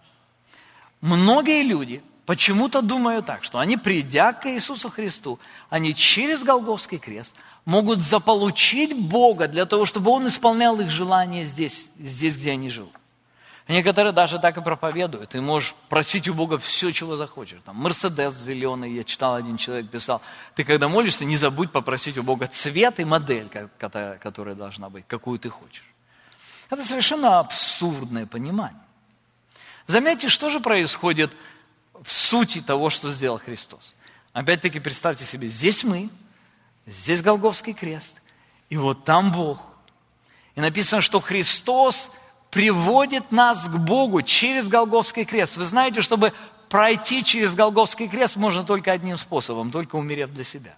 Многие люди почему-то думают так, что они, придя к Иисусу Христу, они через Голгофский крест могут заполучить Бога для того, чтобы Он исполнял их желания здесь, где они живут. Некоторые даже так и проповедуют. Ты можешь просить у Бога все, чего захочешь. Там Мерседес зеленый, я читал, один человек писал. Ты когда молишься, не забудь попросить у Бога цвет и модель, которая должна быть, какую ты хочешь. Это совершенно абсурдное понимание. Заметьте, что же происходит в сути того, что сделал Христос. Опять-таки, представьте себе, здесь мы, здесь Голгофский крест, и вот там Бог. И написано, что Христос приводит нас к Богу через Голгофский крест. Вы знаете, чтобы пройти через Голгофский крест можно только одним способом, только умерев для себя.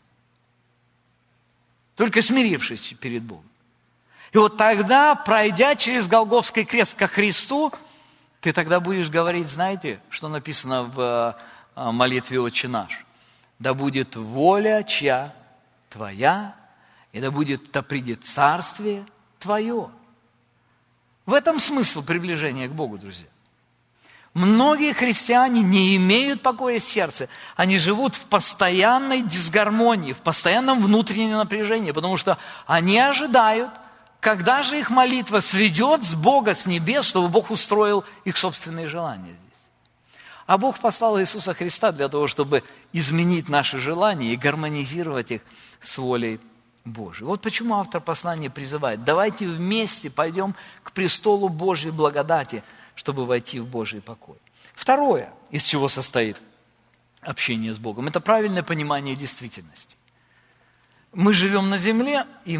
Только смирившись перед Богом. И вот тогда, пройдя через Голгофский крест ко Христу, ты тогда будешь говорить, знаете, что написано в молитве «Отче наш»? «Да будет воля чья Твоя, и да придет царствие Твое». В этом смысл приближения к Богу, друзья. Многие христиане не имеют покоя в сердце. Они живут в постоянной дисгармонии, в постоянном внутреннем напряжении, потому что они ожидают, когда же их молитва сведет с Бога, с небес, чтобы Бог устроил их собственные желания здесь. А Бог послал Иисуса Христа для того, чтобы изменить наши желания и гармонизировать их с волей Божий. Вот почему автор послания призывает: давайте вместе пойдем к престолу Божьей благодати, чтобы войти в Божий покой. Второе, из чего состоит общение с Богом, это правильное понимание действительности. Мы живем на земле, и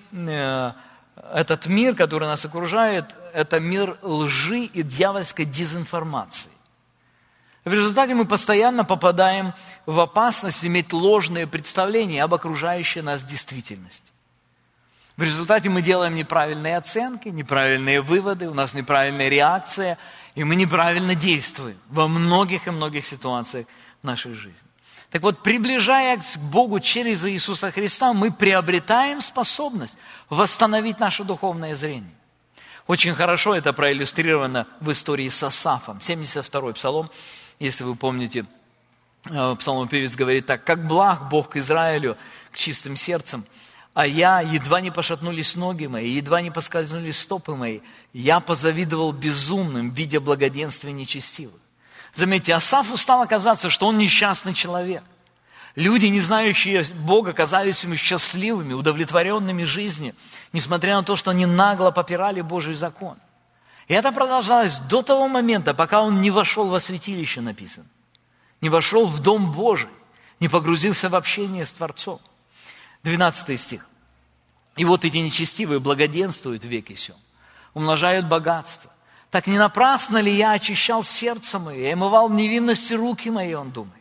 этот мир, который нас окружает, это мир лжи и дьявольской дезинформации. В результате мы постоянно попадаем в опасность иметь ложные представления об окружающей нас действительности. В результате мы делаем неправильные оценки, неправильные выводы, у нас неправильная реакция, и мы неправильно действуем во многих и многих ситуациях в нашей жизни. Так вот, приближаясь к Богу через Иисуса Христа, мы приобретаем способность восстановить наше духовное зрение. Очень хорошо это проиллюстрировано в истории с Асафом. 72-й псалом. Если вы помните, псалмопевец говорит так: «Как благ Бог к Израилю, к чистым сердцем, а я, едва не пошатнулись ноги мои, едва не поскользнулись стопы мои, я позавидовал безумным, видя благоденствие нечестивых». Заметьте, Асафу стало казаться, что он несчастный человек. Люди, не знающие Бога, казались ему счастливыми, удовлетворенными жизнью, несмотря на то, что они нагло попирали Божий закон. И это продолжалось до того момента, пока он не вошел во святилище, написано. Не вошел в Дом Божий, не погрузился в общение с Творцом. 12 стих. «И вот эти нечестивые благоденствуют в веке сем, умножают богатство. Так не напрасно ли я очищал сердце мое, и омывал в невинности руки мои», он думает.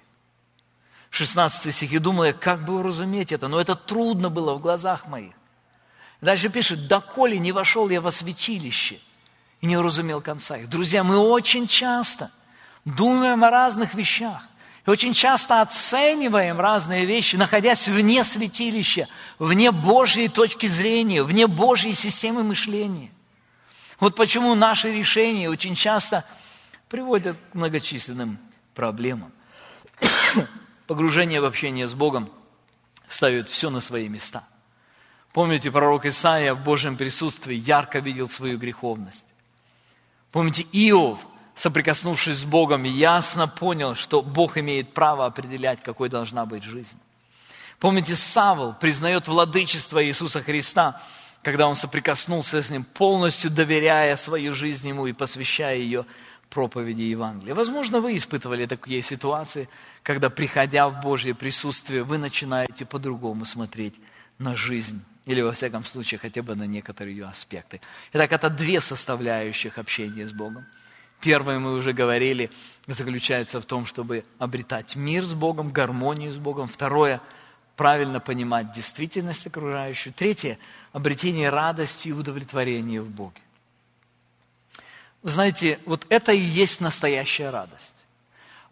16 стих. «И думал я, как бы уразуметь это, но это трудно было в глазах моих». Дальше пишет: «Доколе не вошел я во святилище, и не уразумел конца их». Друзья, мы очень часто думаем о разных вещах. И очень часто оцениваем разные вещи, находясь вне святилища, вне Божьей точки зрения, вне Божьей системы мышления. Вот почему наши решения очень часто приводят к многочисленным проблемам. Погружение в общение с Богом ставит все на свои места. Помните, пророк Исаия в Божьем присутствии ярко видел свою греховность. Помните, Иов, соприкоснувшись с Богом, ясно понял, что Бог имеет право определять, какой должна быть жизнь. Помните, Савл признает владычество Иисуса Христа, когда он соприкоснулся с Ним, полностью доверяя свою жизнь Ему и посвящая ее проповеди Евангелия. Возможно, вы испытывали такие ситуации, когда, приходя в Божье присутствие, вы начинаете по-другому смотреть на жизнь. Или, во всяком случае, хотя бы на некоторые ее аспекты. Итак, это две составляющих общения с Богом. Первое, мы уже говорили, заключается в том, чтобы обретать мир с Богом, гармонию с Богом. Второе, правильно понимать действительность окружающую. Третье, обретение радости и удовлетворения в Боге. Вы знаете, вот это и есть настоящая радость.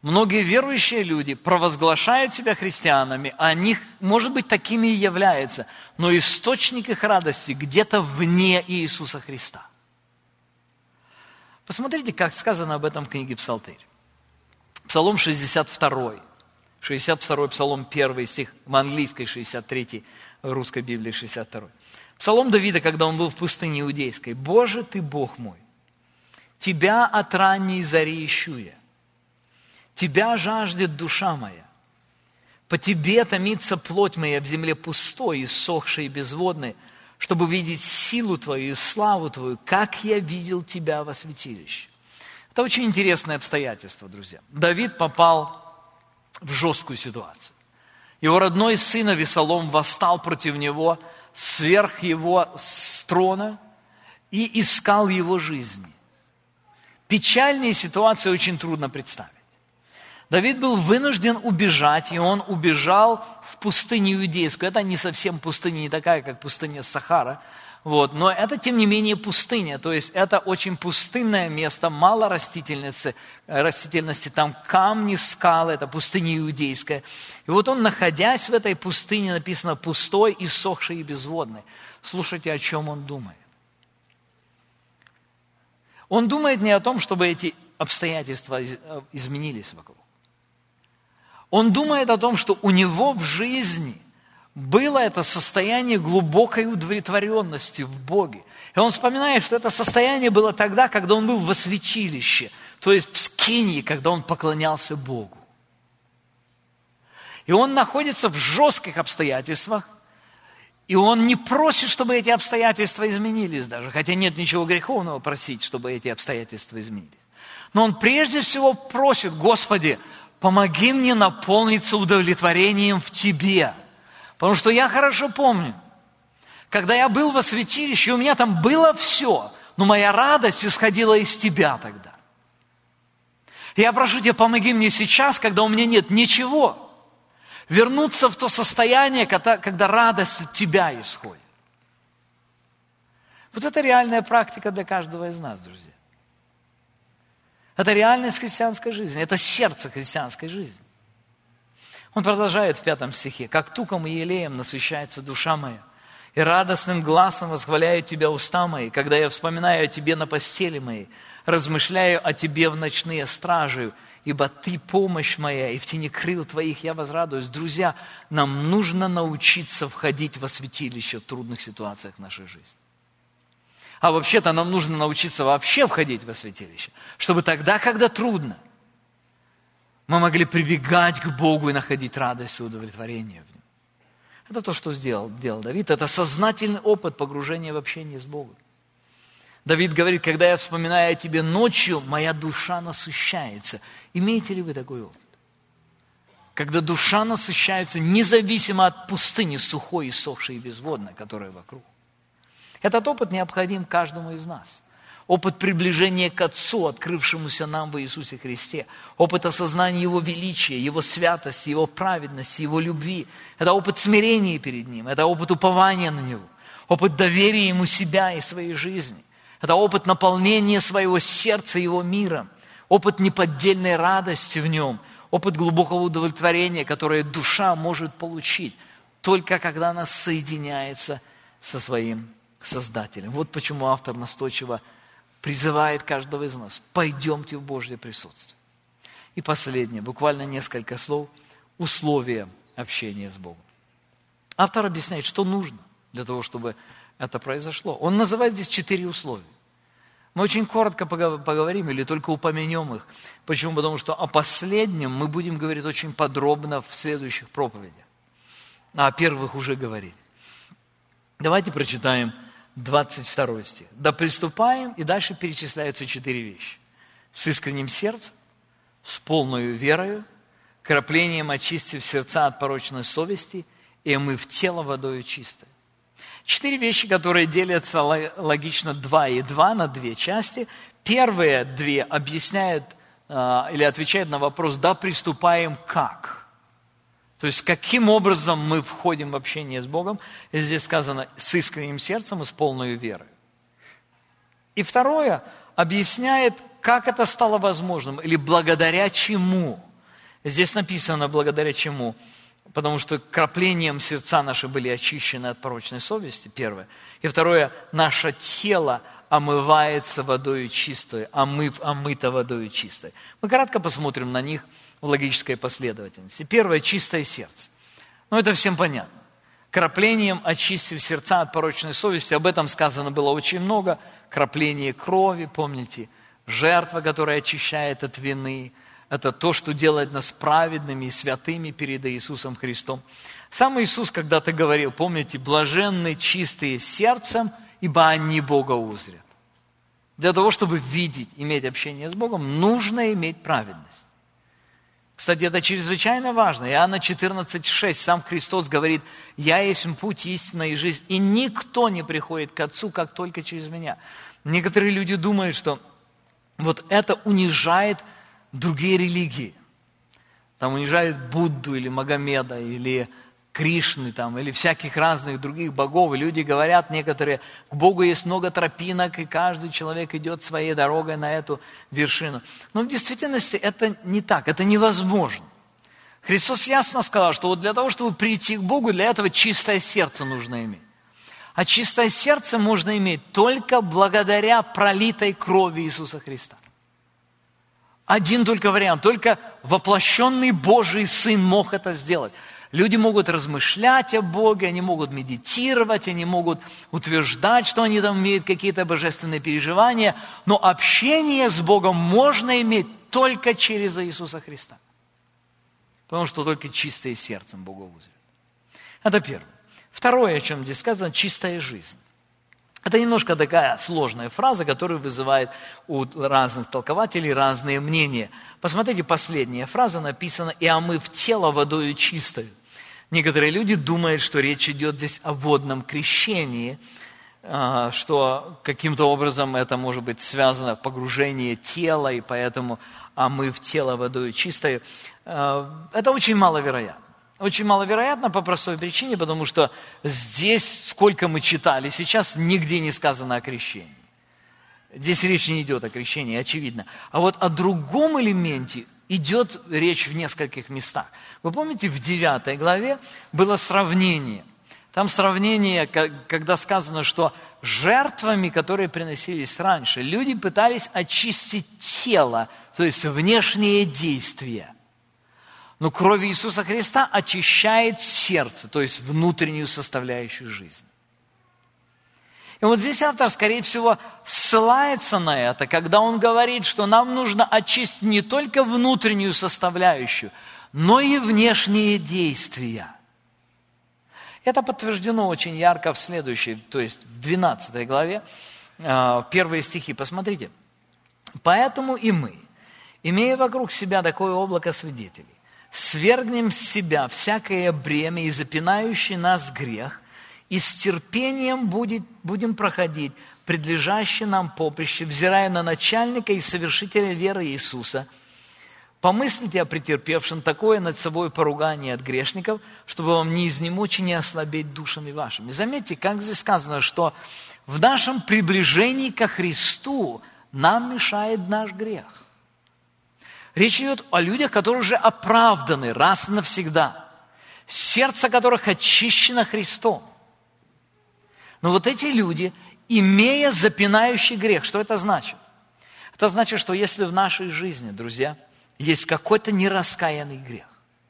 Многие верующие люди провозглашают себя христианами, а они, может быть, такими и являются, но источник их радости где-то вне Иисуса Христа. Посмотрите, как сказано об этом в книге Псалтырь. Псалом 62. 62 Псалом, 1 стих, в английской 63, в русской Библии 62. Псалом Давида, когда он был в пустыне иудейской. «Боже, Ты Бог мой, Тебя от ранней зари ищу я. Тебя жаждет душа моя. По Тебе томится плоть моя в земле пустой, иссохшей и безводной, чтобы видеть силу Твою и славу Твою, как я видел Тебя во святилище». Это очень интересное обстоятельство, друзья. Давид попал в жесткую ситуацию. Его родной сын Авесолом восстал против него, сверх его с трона и искал его жизни. Печальные ситуации очень трудно представить. Давид был вынужден убежать, и он убежал в пустыню иудейскую. Это не совсем пустыня, не такая, как пустыня Сахара, но это, тем не менее, пустыня. То есть это очень пустынное место, мало растительности, там камни, скалы, это пустыня иудейская. И вот он, находясь в этой пустыне, написано, пустой, иссохший и безводный. Слушайте, о чем он думает. Он думает не о том, чтобы эти обстоятельства изменились вокруг. Он думает о том, что у него в жизни было это состояние глубокой удовлетворенности в Боге. И он вспоминает, что это состояние было тогда, когда он был во святилище, то есть в скинии, когда он поклонялся Богу. И он находится в жестких обстоятельствах, и он не просит, чтобы эти обстоятельства изменились даже, хотя нет ничего греховного просить, чтобы эти обстоятельства изменились. Но он прежде всего просит: Господи, помоги мне наполниться удовлетворением в Тебе. Потому что я хорошо помню, когда я был во святилище, у меня там было все, но моя радость исходила из Тебя тогда. И я прошу Тебя, помоги мне сейчас, когда у меня нет ничего, вернуться в то состояние, когда радость от Тебя исходит. Вот это реальная практика для каждого из нас, друзья. Это реальность христианской жизни, это сердце христианской жизни. Он продолжает в 5 стихе. «Как туком и елеем насыщается душа моя, и радостным гласом восхваляют Тебя уста мои, когда я вспоминаю о Тебе на постели моей, размышляю о Тебе в ночные стражи, ибо Ты помощь моя, и в тени крыл Твоих я возрадуюсь». Друзья, нам нужно научиться входить во святилище в трудных ситуациях нашей жизни. А вообще-то нам нужно научиться вообще входить во святилище, чтобы тогда, когда трудно, мы могли прибегать к Богу и находить радость и удовлетворение в Нем. Это то, что сделал Давид. Это сознательный опыт погружения в общение с Богом. Давид говорит: когда я вспоминаю о Тебе ночью, моя душа насыщается. Имеете ли вы такой опыт? Когда душа насыщается независимо от пустыни, сухой, иссохшей и безводной, которая вокруг. Этот опыт необходим каждому из нас. Опыт приближения к Отцу, открывшемуся нам в Иисусе Христе. Опыт осознания Его величия, Его святости, Его праведности, Его любви. Это опыт смирения перед Ним. Это опыт упования на Него. Опыт доверия Ему себя и своей жизни. Это опыт наполнения своего сердца Его миром. Опыт неподдельной радости в Нем. Опыт глубокого удовлетворения, которое душа может получить, только когда она соединяется со своим Создателем. Вот почему автор настойчиво призывает каждого из нас: пойдемте в Божье присутствие. И последнее, буквально несколько слов, условия общения с Богом. Автор объясняет, что нужно для того, чтобы это произошло. Он называет здесь 4 условия. Мы очень коротко поговорим или только упомянем их. Почему? Потому что о последнем мы будем говорить очень подробно в следующих проповедях. А о первых уже говорили. Давайте прочитаем 22 стих. «Да приступаем», и дальше перечисляются 4 вещи. «С искренним сердцем, с полною верою, краплением очистив сердца от порочной совести, и омыв тело водою чистой». 4 вещи, которые делятся логично 2 и 2 на 2 части. Первые 2 объясняют или отвечают на вопрос: «Да приступаем как?». То есть, каким образом мы входим в общение с Богом. И здесь сказано: с искренним сердцем и с полной верой. И второе объясняет, как это стало возможным, или благодаря чему Здесь написано, благодаря чему? Потому что краплением сердца наши были очищены от порочной совести, первое. И второе, наше тело омывается водою чистой, омыто водою чистой. Мы кратко посмотрим на них в логической последовательности. Первое, чистое сердце. Это всем понятно. Краплением очистив сердца от порочной совести, об этом сказано было очень много. Крапление крови, помните, жертва, которая очищает от вины. Это то, что делает нас праведными и святыми перед Иисусом Христом. Сам Иисус когда-то говорил, помните, блаженны чистые сердцем, ибо они Бога узрят. Для того, чтобы видеть, иметь общение с Богом, нужно иметь праведность. Кстати, это чрезвычайно важно. Иоанна 14,6, сам Христос говорит, «Я есть путь, истина и жизнь, и никто не приходит к Отцу, как только через Меня». Некоторые люди думают, что вот это унижает другие религии. Там унижают Будду или Магомеда, или Кришны, или всяких разных других богов. И люди говорят, некоторые, к Богу есть много тропинок, и каждый человек идет своей дорогой на эту вершину. Но в действительности это не так, это невозможно. Христос ясно сказал, что вот для того, чтобы прийти к Богу, для этого чистое сердце нужно иметь. А чистое сердце можно иметь только благодаря пролитой крови Иисуса Христа. Один только вариант, только воплощенный Божий Сын мог это сделать. Люди могут размышлять о Боге, они могут медитировать, они могут утверждать, что они там имеют какие-то божественные переживания, но общение с Богом можно иметь только через Иисуса Христа. Потому что только чистое сердцем Бога узрят. Это первое. Второе, о чем здесь сказано, чистая жизнь. Это немножко такая сложная фраза, которая вызывает у разных толкователей разные мнения. Посмотрите, последняя фраза написана «и омыв тело водою чистою». Некоторые люди думают, что речь идет здесь о водном крещении, что каким-то образом это может быть связано погружение тела, и поэтому омыв тело водою чистою. Это очень маловероятно. Очень маловероятно по простой причине, потому что здесь, сколько мы читали, сейчас нигде не сказано о крещении. Здесь речь не идет о крещении, очевидно. А вот о другом элементе идет речь в нескольких местах. Вы помните, в 9 главе было сравнение. Там сравнение, когда сказано, что жертвами, которые приносились раньше, люди пытались очистить тело, то есть внешние действия. Но кровь Иисуса Христа очищает сердце, то есть внутреннюю составляющую жизни. И вот здесь автор, скорее всего, ссылается на это, когда он говорит, что нам нужно очистить не только внутреннюю составляющую, но и внешние действия. Это подтверждено очень ярко в следующей, то есть в 12 главе, первые стихи. Посмотрите. «Поэтому и мы, имея вокруг себя такое облако свидетелей, свергнем с себя всякое бремя и запинающий нас грех, и с терпением будем проходить предлежащее нам поприще, взирая на начальника и совершителя веры Иисуса. Помыслите о претерпевшем такое над собой поругание от грешников, чтобы вам не изнемочь и не ослабеть душами вашими». Заметьте, как здесь сказано, что в нашем приближении ко Христу нам мешает наш грех. Речь идет о людях, которые уже оправданы раз и навсегда, сердце которых очищено Христом. Но вот эти люди, имея запинающий грех, что это значит? Это значит, что если в нашей жизни, друзья, есть какой-то нераскаянный грех,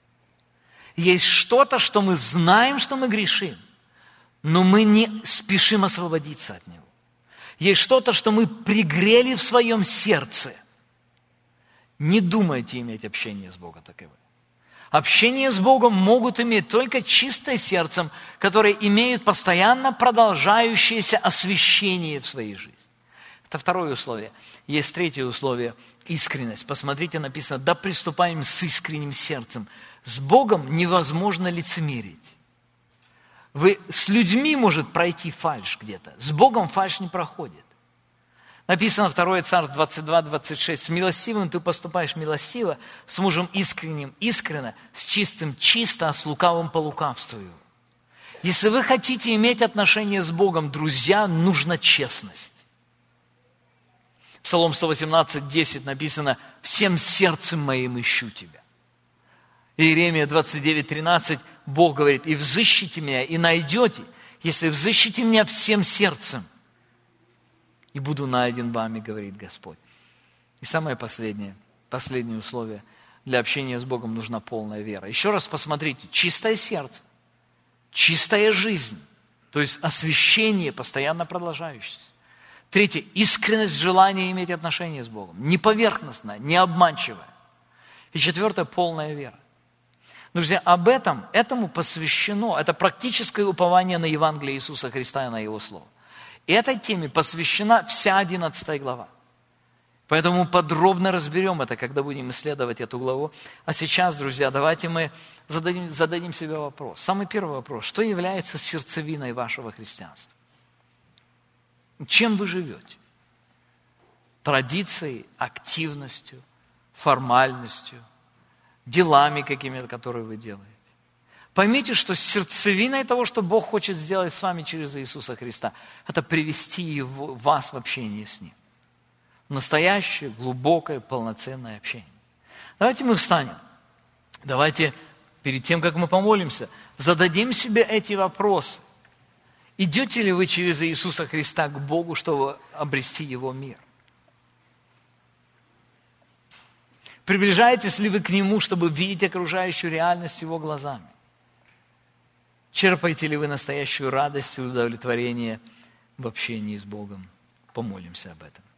есть что-то, что мы знаем, что мы грешим, но мы не спешим освободиться от него. Есть что-то, что мы пригрели в своем сердце. Не думайте иметь общение с Богом таковым. Общение с Богом могут иметь только чистое сердцем, которые имеют постоянно продолжающееся освящение в своей жизни. Это второе условие. Есть третье условие – искренность. Посмотрите, написано: «Да приступаем с искренним сердцем». С Богом невозможно лицемерить. С людьми может пройти фальшь где-то, с Богом фальшь не проходит. Написано 2 Царств 22-26. «С милостивым ты поступаешь милостиво, с мужем искренним искренно, с чистым чисто, а с лукавым по лукавствую». Если вы хотите иметь отношения с Богом, друзья, нужна честность. Псалом 118:10 написано: «Всем сердцем моим ищу тебя». Иеремия 29:13 Бог говорит: «И взыщите меня, и найдете, если взыщите меня всем сердцем, и буду найден вами, говорит Господь». И самое последнее условие: для общения с Богом нужна полная вера. Еще раз посмотрите: чистое сердце, чистая жизнь, то есть освящение, постоянно продолжающееся. Третье: искренность желания иметь отношения с Богом, не поверхностная, не обманчивая. И четвертое: полная вера. Друзья, этому посвящено, это практическое упование на Евангелие Иисуса Христа и на Его Слово. И этой теме посвящена вся 11 глава. Поэтому подробно разберем это, когда будем исследовать эту главу. А сейчас, друзья, давайте мы зададим себе вопрос. Самый первый вопрос: что является сердцевиной вашего христианства? Чем вы живете? Традицией, активностью, формальностью, делами какими-то, которые вы делаете. Поймите, что сердцевиной того, что Бог хочет сделать с вами через Иисуса Христа, это привести вас в общение с Ним. Настоящее, глубокое, полноценное общение. Давайте мы встанем. Давайте перед тем, как мы помолимся, зададим себе эти вопросы. Идете ли вы через Иисуса Христа к Богу, чтобы обрести Его мир? Приближаетесь ли вы к Нему, чтобы видеть окружающую реальность Его глазами? Черпаете ли вы настоящую радость и удовлетворение в общении с Богом? Помолимся об этом.